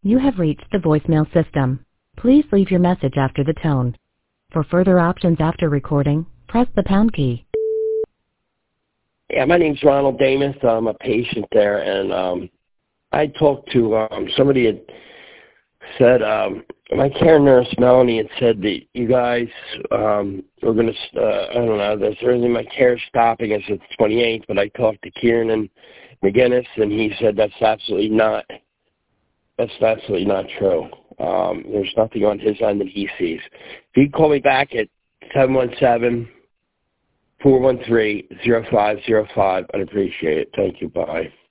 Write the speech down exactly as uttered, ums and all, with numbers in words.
You have reached the voicemail system. Please leave your message after the tone. For further options after recording, press the pound key. Yeah, my name's Ronald Damas. I'm a patient there, and um, I talked to um, somebody had said, um, my care nurse, Melanie, had said that you guys um, were going to, uh, I don't know, there's really my care stopping as of the twenty-eighth, but I talked to Kieran McGinnis, and he said that's absolutely not, that's absolutely not true. Um, there's nothing on his end that he sees. If he'd call me back at seven one seven, four one three, zero five zero five, I'd appreciate it. Thank you. Bye.